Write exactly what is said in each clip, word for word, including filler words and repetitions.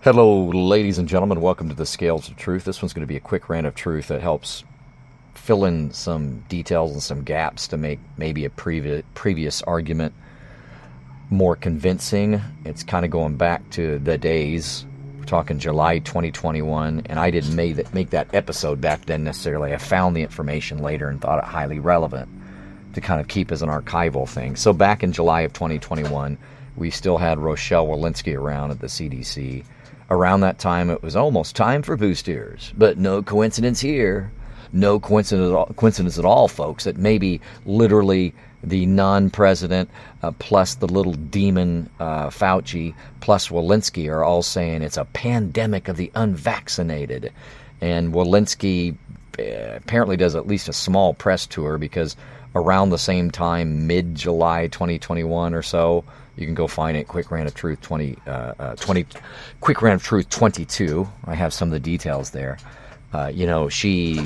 Hello, ladies and gentlemen. Welcome to the Scales of Truth. This one's going to be a quick rant of truth that helps fill in some details and some gaps to make maybe a previ- previous argument more convincing. It's kind of going back to the days. We're talking July twenty twenty-one, and I didn't make that, make that episode back then necessarily. I found the information later and thought it highly relevant to kind of keep as an archival thing. So back in July of twenty twenty-one, we still had Rochelle Walensky around at the C D C. Around that time, it was almost time for boosters. But no coincidence here. No coincidence at all, coincidence at all, folks, that maybe literally the non-president uh, plus the little demon uh, Fauci plus Walensky are all saying it's a pandemic of the unvaccinated. And Walensky uh, apparently does at least a small press tour because around the same time, mid-July twenty twenty-one or so, you can go find it. Quick Rant of Truth twenty, uh, uh, twenty, Quick Rant of Truth twenty-two. I have some of the details there. Uh, you know, she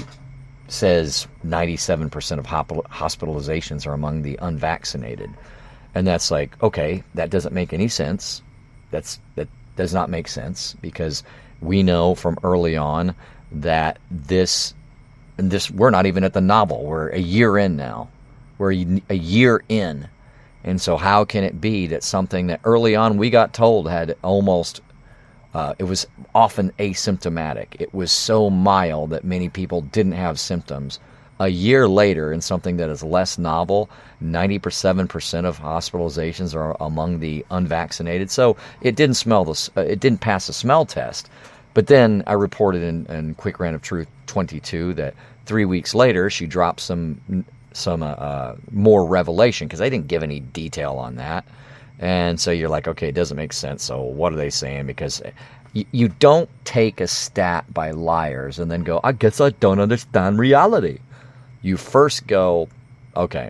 says ninety-seven percent of hospitalizations are among the unvaccinated, and that's like, okay, that doesn't make any sense. That's that does not make sense because we know from early on that this, and this we're not even at the novel. We're a year in now. We're a year in. And so how can it be that something that early on we got told had almost, uh, it was often asymptomatic. It was so mild that many people didn't have symptoms. A year later, in something that is less novel, ninety-seven percent of hospitalizations are among the unvaccinated. So it didn't smell the, uh, it didn't pass the smell test. But then I reported in, in Quick Rant of Truth twenty-two that three weeks later she dropped some some uh, uh, more revelation because they didn't give any detail on that. And so you're like, okay, it doesn't make sense. So what are they saying? Because y- you don't take a stat by liars and then go, I guess I don't understand reality. You first go, okay,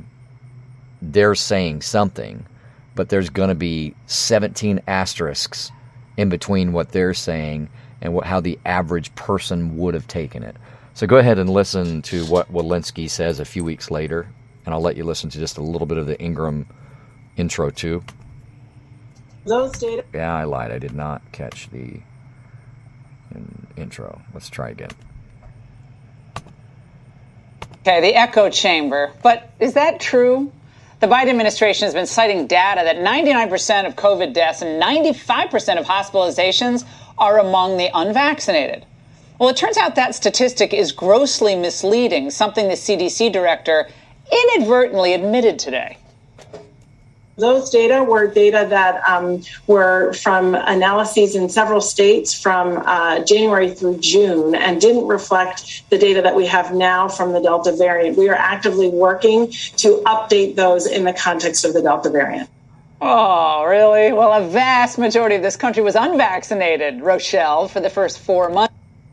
they're saying something, but there's going to be seventeen asterisks in between what they're saying and what, how the average person would have taken it. So go ahead and listen to what Walensky says a few weeks later, and I'll let you listen to just a little bit of the Ingram intro too. Those data. Yeah, I lied. I did not catch the in, intro. Let's try again. Okay, the echo chamber. But is that true? The Biden administration has been citing data that ninety-nine percent of COVID deaths and ninety-five percent of hospitalizations are among the unvaccinated. Well, it turns out that statistic is grossly misleading, something the C D C director inadvertently admitted today. Those data were data that um, were from analyses in several states from uh, January through June and didn't reflect the data that we have now from the Delta variant. We are actively working to update those in the context of the Delta variant. Oh, really? Well, a vast majority of this country was unvaccinated, Rochelle, for the first four months.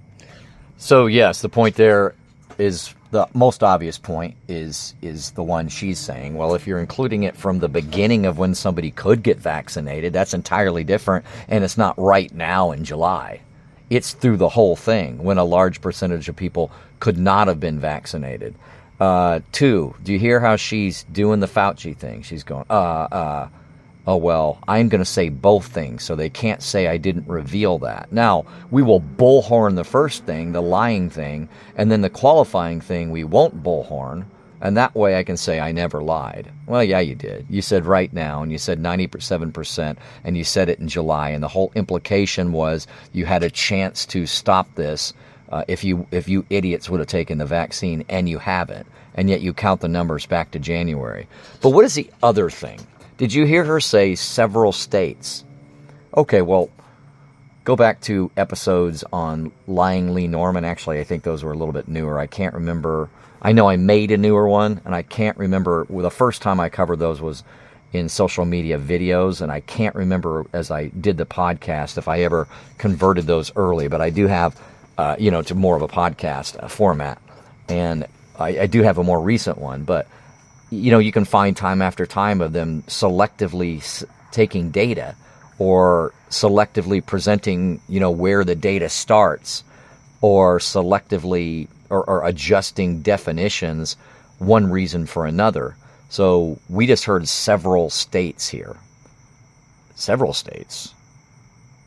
So, yes, the point there is the most obvious point is is the one she's saying. Well, if you're including it from the beginning of when somebody could get vaccinated, that's entirely different, and it's not right now in July. It's through the whole thing when a large percentage of people could not have been vaccinated. Uh, two, do you hear how she's doing the Fauci thing? She's going, uh, uh, oh, well, I'm going to say both things, so they can't say I didn't reveal that. Now, we will bullhorn the first thing, the lying thing, and then the qualifying thing we won't bullhorn, and that way I can say I never lied. Well, yeah, you did. You said right now, and you said ninety-seven percent, and you said it in July, and the whole implication was you had a chance to stop this uh, if you if you idiots would have taken the vaccine, and you haven't, and yet you count the numbers back to January. But what is the other thing? Did you hear her say several states? Okay, well, go back to episodes on lying Lee Norman. Actually, I think those were a little bit newer. I can't remember. I know I made a newer one, and I can't remember. Well, the first time I covered those was in social media videos, and I can't remember as I did the podcast if I ever converted those early. But I do have, uh, you know, to more of a podcast uh, format, and I, I do have a more recent one, but you know, you can find time after time of them selectively s- taking data or selectively presenting, you know, where the data starts or selectively or, or adjusting definitions one reason for another. So we just heard several states here. Several states.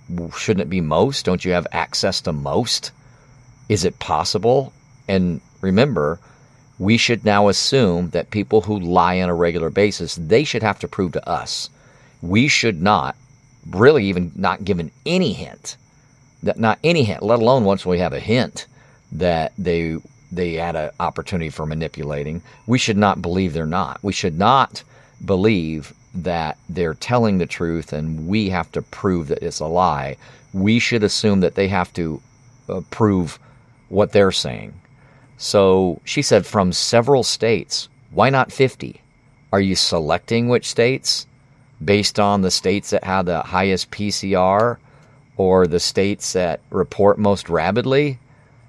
shouldn't it be most? Don't you have access to most? Is it possible? And remember, we should now assume that people who lie on a regular basis, they should have to prove to us. We should not, really even not given any hint, that not any hint, let alone once we have a hint that they they had an opportunity for manipulating, we should not believe they're not. We should not believe that they're telling the truth and we have to prove that it's a lie. We should assume that they have to uh, prove what they're saying. So she said from several states. Why not fifty? Are you selecting which states based on the states that have the highest P C R or the states that report most rapidly?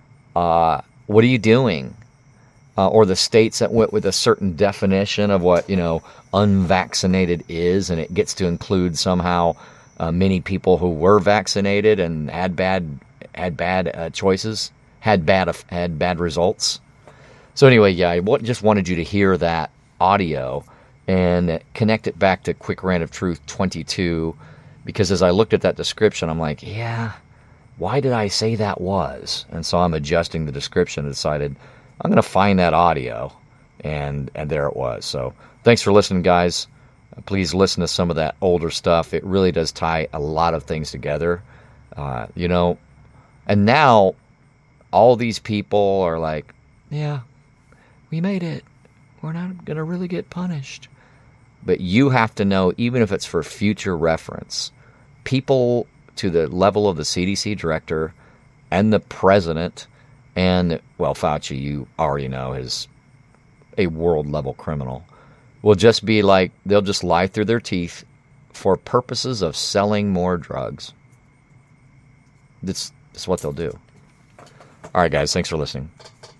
Uh, what are you doing? Uh, or the states that went with a certain definition of what, you know, unvaccinated is, and it gets to include somehow uh, many people who were vaccinated and had bad had bad uh, choices, had bad had bad results. So anyway, yeah, I just wanted you to hear that audio and connect it back to Quick Rant of Truth twenty-two, because as I looked at that description, I'm like, yeah, why did I say that was? And so I'm adjusting the description and decided I'm going to find that audio, and and there it was. So thanks for listening, guys. Please listen to some of that older stuff. It really does tie a lot of things together, uh, you know. And now all these people are like, yeah, we made it. We're not going to really get punished. But you have to know, even if it's for future reference, people to the level of the C D C director and the president, and, well, Fauci, you already know, is a world-level criminal, will just be like, they'll just lie through their teeth for purposes of selling more drugs. That's, that's what they'll do. All right, guys, thanks for listening.